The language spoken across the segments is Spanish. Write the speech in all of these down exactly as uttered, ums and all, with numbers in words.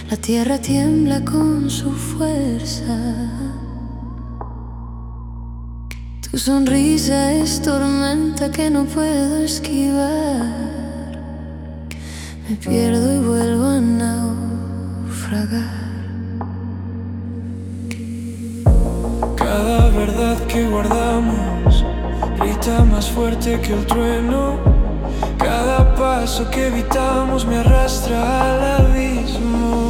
La tierra tiembla con su fuerza. Tu sonrisa es tormenta que no puedo esquivar. Me pierdo y vuelvo a naufragar. Cada verdad que guardamos grita más fuerte que el trueno. Cada paso que evitamos me arrastra al abismo.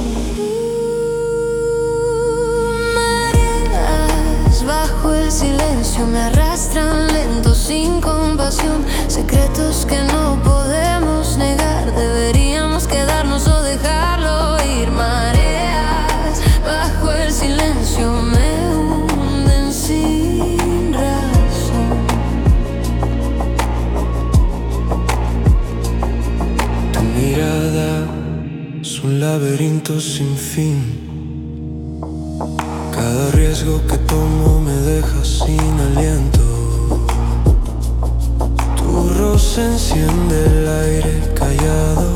Mareas bajo el silencio me arrastran lento sin compasión. Secretos que no podemos negar, deberíamos quedarnos o dejarlo ir. Mareas bajo el silencio me hunden sin razón. Tu mirada es un laberinto sin fin. Cada riesgo que tomo me deja sin aliento. Tu rosa enciende el aire callado.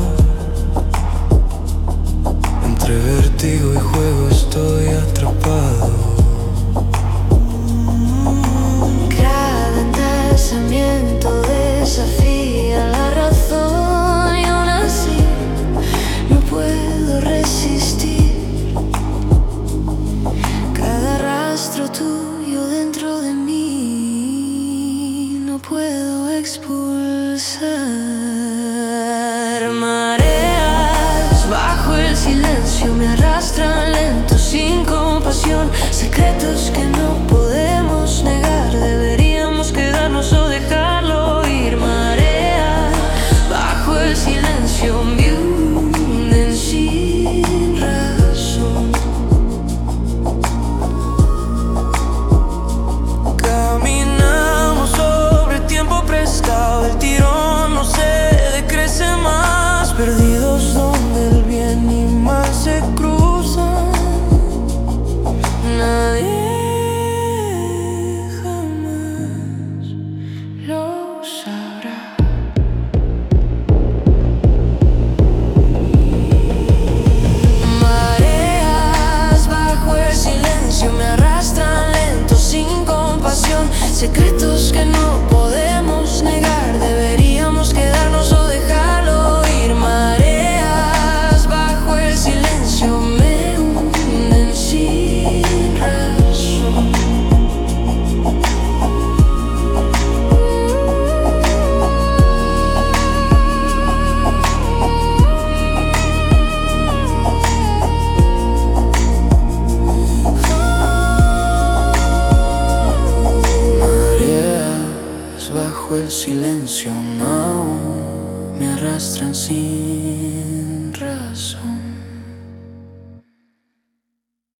Entre vértigo y juego estoy atrapado. Cada pensamiento desafía la razón y aún así no puedo resistir. Cada rastro tuyo dentro de mí no puedo expulsar. Mareas bajo el silencio me arrastran lento sin compasión. Secretos que no podemos negar, deberíamos quedarnos o dejarlo ir. Mareas bajo el silencio me hunden sin razón. Caminamos sobre tiempo prestado, el tirón no se decrece más. Perdidos donde el bien y mal se cruzan. Nadie jamás lo sabrá. Mareas bajo el silencio me arrastran lento sin compasión. Secretos que no podemos negar, deberíamos quedarnos o dejarlo ir. Mareas bajo el silencio me hunden sin razón. Mareas bajo el silencio no me arrastran sin razón.